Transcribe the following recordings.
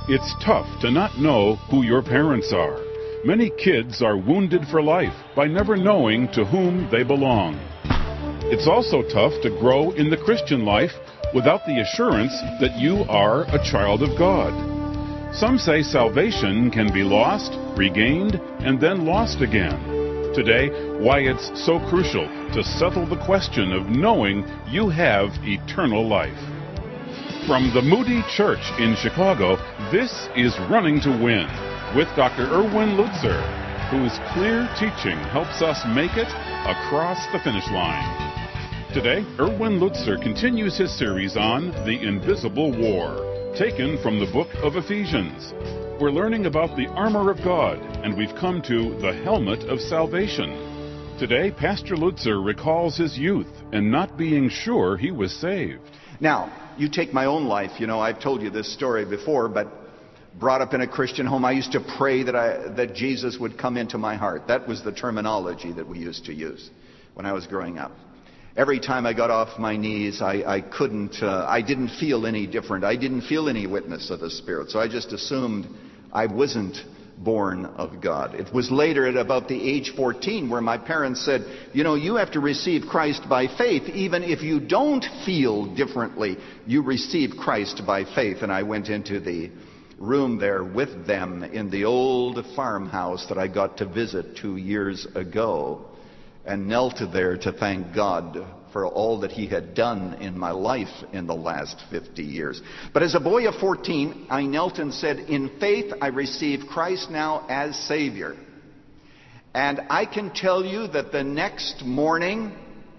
It's tough to not know who your parents are. Many kids are wounded for life by never knowing to whom they belong. It's also tough to grow in the Christian life without the assurance that you are a child of God. Some say salvation can be lost, regained, and then lost again. Today, why it's so crucial to settle the question of knowing you have eternal life. From the Moody Church in Chicago, this is Running to Win with Dr. Erwin Lutzer, whose clear teaching helps us make it across the finish line. Today, Erwin Lutzer continues his series on The Invisible War, taken from the book of Ephesians. We're learning about the armor of God, and we've come to the helmet of salvation. Today, Pastor Lutzer recalls his youth and not being sure he was saved. Now, you take my own life. I've told you this story before, but brought up in a Christian home, I used to pray that Jesus would come into my heart. That was the terminology that we used to use when I was growing up. Every time I got off my knees, I didn't feel any different. I didn't feel any witness of the Spirit. So I just assumed I wasn't born of God. It was later at about the age 14 where my parents said, you have to receive Christ by faith. Even if you don't feel differently, you receive Christ by faith. And I went into the room there with them in the old farmhouse that I got to visit 2 years ago and knelt there to thank God for all that He had done in my life in the last 50 years. But as a boy of 14, I knelt and said, in faith I receive Christ now as Savior. And I can tell you that the next morning,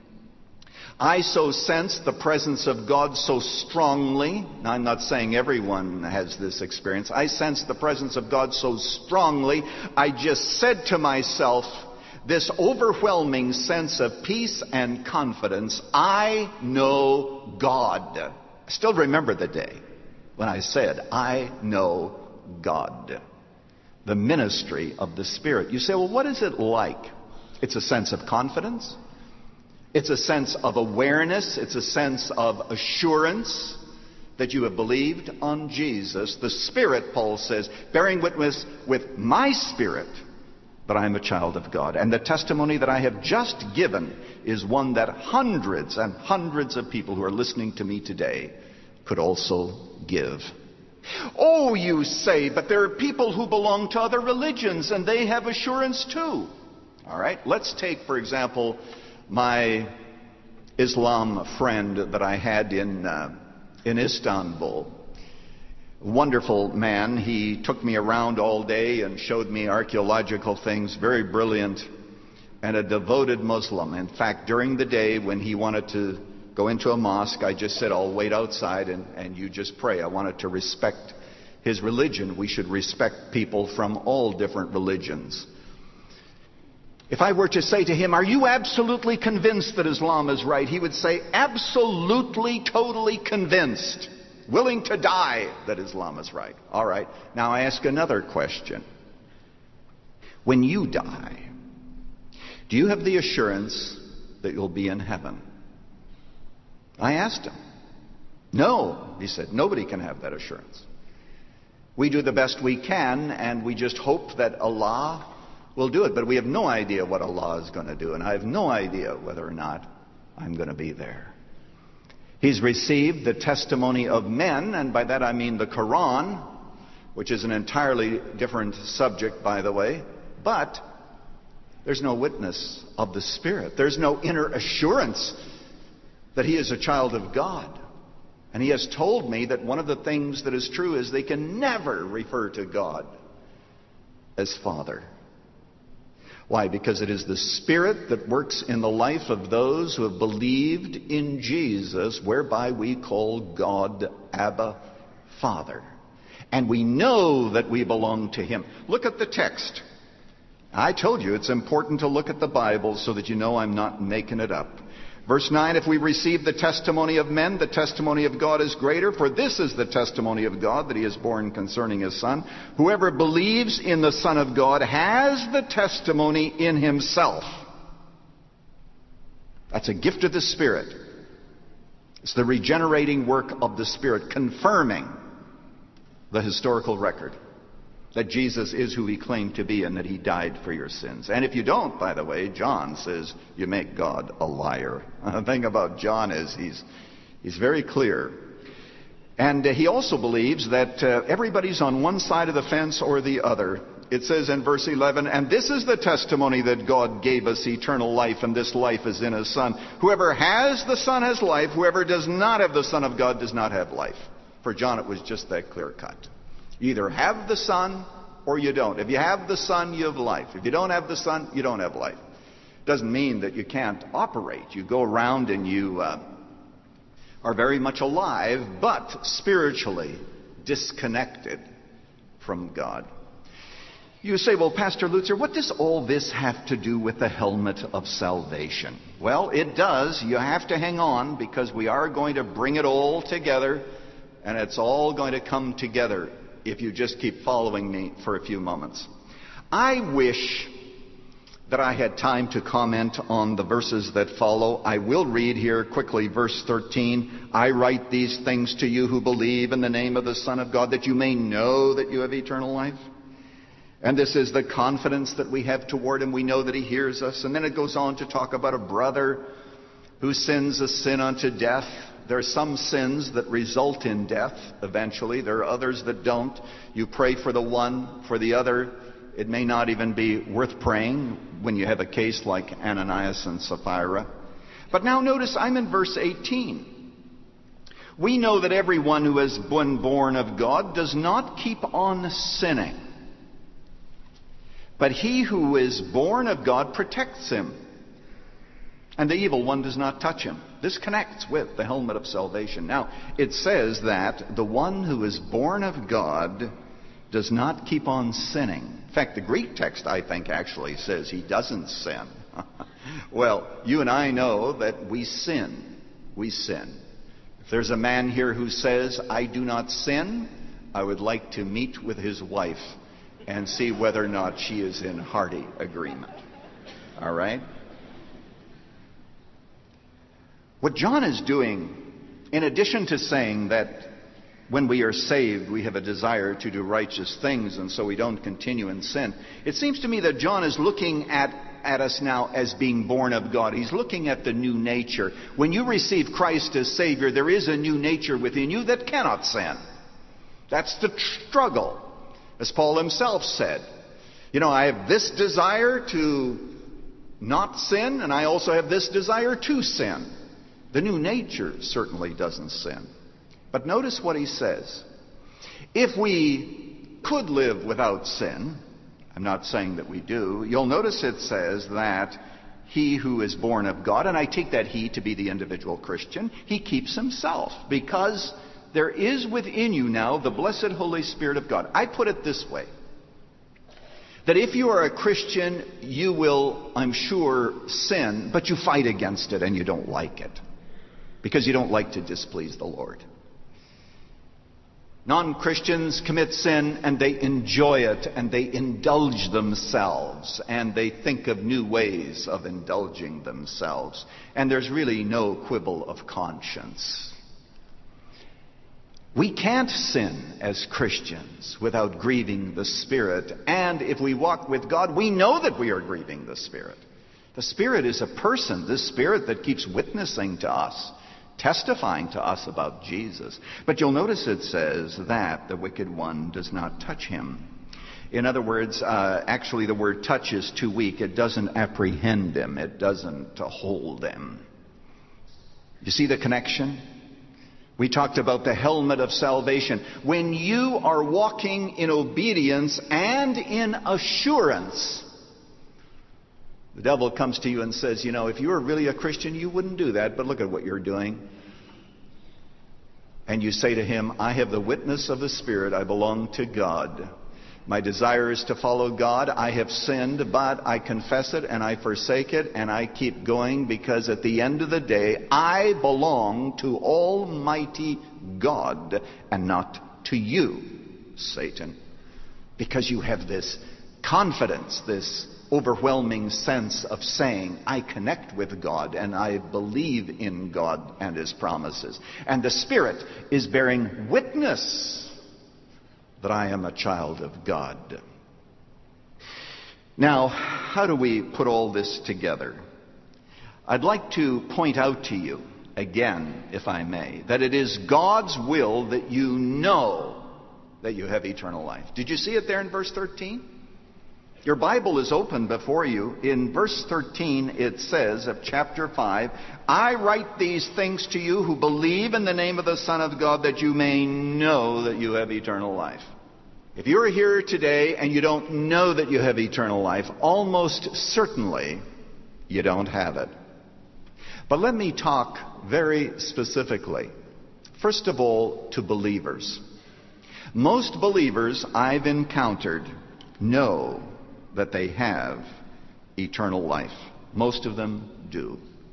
I so sensed the presence of God so strongly. Now, I'm not saying everyone has this experience. I sensed the presence of God so strongly, I just said to myself, this overwhelming sense of peace and confidence, I know God. I still remember the day when I said, I know God. The ministry of the Spirit. You say, well, what is it like? It's a sense of confidence. It's a sense of awareness. It's a sense of assurance that you have believed on Jesus. The Spirit, Paul says, bearing witness with my spirit that I am a child of God. And the testimony that I have just given is one that hundreds and hundreds of people who are listening to me today could also give. Oh, you say, but there are people who belong to other religions and they have assurance too. All right, let's take, for example, my Islam friend that I had in Istanbul. Wonderful man. He took me around all day and showed me archaeological things. Very brilliant and a devoted Muslim. In fact, during the day when he wanted to go into a mosque, I just said, I'll wait outside and you just pray. I wanted to respect his religion. We should respect people from all different religions. If I were to say to him, are you absolutely convinced that Islam is right? He would say, absolutely, totally convinced. Willing to die that Islam is right. All right. Now I ask another question. When you die, do you have the assurance that you'll be in heaven? I asked him. No, he said, nobody can have that assurance. We do the best we can, and we just hope that Allah will do it. But we have no idea what Allah is going to do, and I have no idea whether or not I'm going to be there. He's received the testimony of men, and by that I mean the Quran, which is an entirely different subject, by the way. But there's no witness of the Spirit. There's no inner assurance that he is a child of God. And he has told me that one of the things that is true is they can never refer to God as Father. Why? Because it is the Spirit that works in the life of those who have believed in Jesus, whereby we call God Abba, Father. And we know that we belong to Him. Look at the text. I told you it's important to look at the Bible so that you know I'm not making it up. Verse 9, if we receive the testimony of men, the testimony of God is greater, for this is the testimony of God, that He is born concerning His Son. Whoever believes in the Son of God has the testimony in himself. That's a gift of the Spirit. It's the regenerating work of the Spirit, confirming the historical record that Jesus is who he claimed to be and that he died for your sins. And if you don't, by the way, John says you make God a liar. The thing about John is he's very clear. And he also believes that everybody's on one side of the fence or the other. It says in verse 11, "And this is the testimony that God gave us, eternal life, and this life is in his Son. Whoever has the Son has life. Whoever does not have the Son of God does not have life." For John, it was just that clear cut. You either have the Son or you don't. If you have the Son, you have life. If you don't have the Son, you don't have life. Doesn't mean that you can't operate. You go around and you are very much alive, but spiritually disconnected from God. You say, "Well, Pastor Lutzer, what does all this have to do with the helmet of salvation?" Well, it does. You have to hang on, because we are going to bring it all together, and it's all going to come together if you just keep following me for a few moments. I wish that I had time to comment on the verses that follow. I will read here quickly verse 13. "I write these things to you who believe in the name of the Son of God, that you may know that you have eternal life. And this is the confidence that we have toward him. We know that he hears us." And then it goes on to talk about a brother who sins a sin unto death. There are some sins that result in death eventually. There are others that don't. You pray for the one, for the other. It may not even be worth praying when you have a case like Ananias and Sapphira. But now notice, I'm in verse 18. "We know that everyone who has been born of God does not keep on sinning. But he who is born of God protects him, and the evil one does not touch him." This connects with the helmet of salvation. Now, it says that the one who is born of God does not keep on sinning. In fact, the Greek text, I think, actually says he doesn't sin. Well, you and I know that we sin. We sin. If there's a man here who says, "I do not sin," I would like to meet with his wife and see whether or not she is in hearty agreement. All right? What John is doing, in addition to saying that when we are saved, we have a desire to do righteous things, and so we don't continue in sin, it seems to me that John is looking at us now as being born of God. He's looking at the new nature. When you receive Christ as Savior, there is a new nature within you that cannot sin. That's the struggle. As Paul himself said, I have this desire to not sin, and I also have this desire to sin. The new nature certainly doesn't sin. But notice what he says. If we could live without sin, I'm not saying that we do, you'll notice it says that he who is born of God, and I take that he to be the individual Christian, he keeps himself, because there is within you now the blessed Holy Spirit of God. I put it this way, that if you are a Christian, you will, I'm sure, sin, but you fight against it and you don't like it, because you don't like to displease the Lord. Non-Christians commit sin and they enjoy it and they indulge themselves and they think of new ways of indulging themselves. And there's really no quibble of conscience. We can't sin as Christians without grieving the Spirit. And if we walk with God, we know that we are grieving the Spirit. The Spirit is a person, the Spirit that keeps witnessing to us, testifying to us about Jesus. But you'll notice it says that the wicked one does not touch him. In other words, actually the word touch is too weak. It doesn't apprehend him. It doesn't hold him. You see the connection? We talked about the helmet of salvation. When you are walking in obedience and in assurance, the devil comes to you and says, if you were really a Christian, you wouldn't do that, but look at what you're doing. And you say to him, I have the witness of the Spirit. I belong to God. My desire is to follow God. I have sinned, but I confess it and I forsake it and I keep going, because at the end of the day, I belong to Almighty God and not to you, Satan. Because you have this confidence, this overwhelming sense of saying, I connect with God and I believe in God and His promises. And the Spirit is bearing witness that I am a child of God. Now, how do we put all this together? I'd like to point out to you, again, if I may, that it is God's will that you know that you have eternal life. Did you see it there in verse 13? Your Bible is open before you. In verse 13 it says of chapter 5, I write these things to you who believe in the name of the Son of God, that you may know that you have eternal life. If you're here today and you don't know that you have eternal life, almost certainly you don't have it. But let me talk very specifically. First of all, to believers. Most believers I've encountered know that they have eternal life. Most of them do.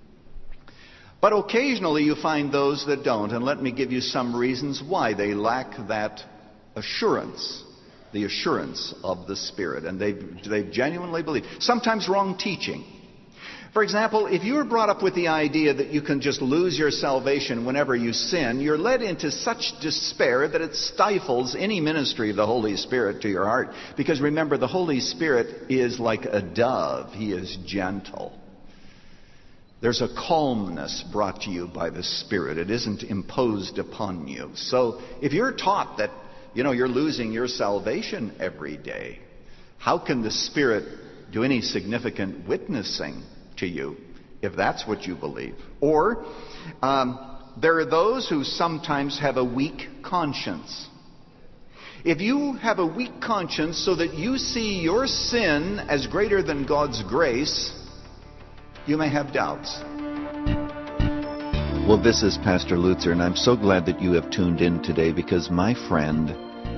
But occasionally you find those that don't, and let me give you some reasons why they lack that assurance, the assurance of the Spirit, and they've genuinely believed. Sometimes wrong teaching. For example, if you were brought up with the idea that you can just lose your salvation whenever you sin, you're led into such despair that it stifles any ministry of the Holy Spirit to your heart. Because remember, the Holy Spirit is like a dove. He is gentle. There's a calmness brought to you by the Spirit. It isn't imposed upon you. So if you're taught that, you're losing your salvation every day, how can the Spirit do any significant witnessing to you if that's what you believe? Or there are those who sometimes have a weak conscience. If you have a weak conscience so that you see your sin as greater than God's grace, you may have doubts. Well, this is Pastor Lutzer, and I'm so glad that you have tuned in today because, my friend,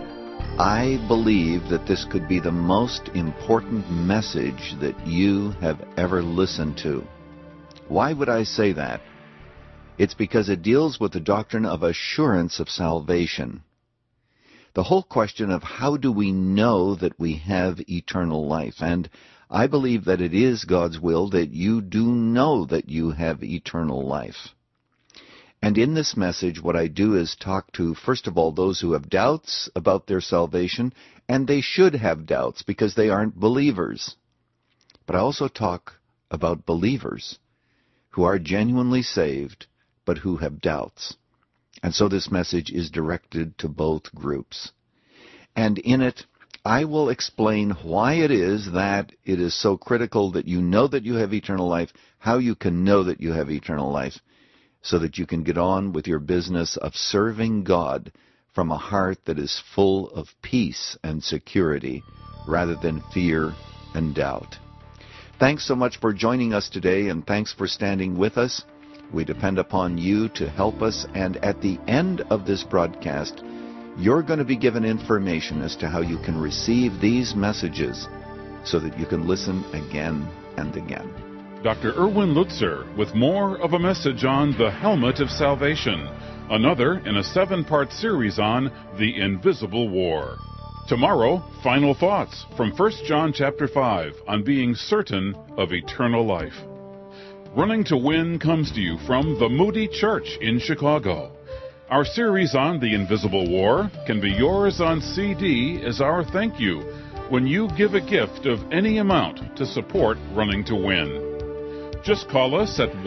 I believe that this could be the most important message that you have ever listened to. Why would I say that? It's because it deals with the doctrine of assurance of salvation. The whole question of how do we know that we have eternal life? And I believe that it is God's will that you do know that you have eternal life. And in this message, what I do is talk to, first of all, those who have doubts about their salvation, and they should have doubts because they aren't believers. But I also talk about believers who are genuinely saved, but who have doubts. And so this message is directed to both groups. And in it, I will explain why it is that it is so critical that you know that you have eternal life, how you can know that you have eternal life, so that you can get on with your business of serving God from a heart that is full of peace and security rather than fear and doubt. Thanks so much for joining us today, and thanks for standing with us. We depend upon you to help us, and at the end of this broadcast, you're going to be given information as to how you can receive these messages so that you can listen again and again. Dr. Erwin Lutzer with more of a message on the helmet of salvation, another in a 7-part series on the invisible war. Tomorrow, final thoughts from 1 John chapter 5 on being certain of eternal life. Running to Win comes to you from the Moody Church in Chicago. Our series on the invisible war can be yours on CD as our thank you when you give a gift of any amount to support Running to Win. Just call us at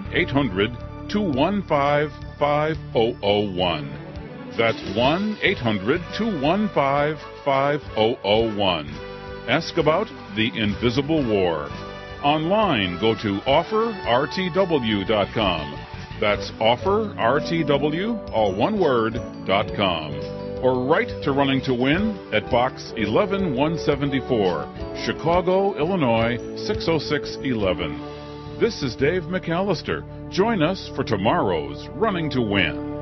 1-800-215-5001. That's 1-800-215-5001. Ask about the invisible war. Online, go to offerrtw.com. That's offerrtw, all one word, .com. Or write to Running to Win at Box 11174, Chicago, Illinois 60611. This is Dave McAllister. Join us for tomorrow's Running to Win.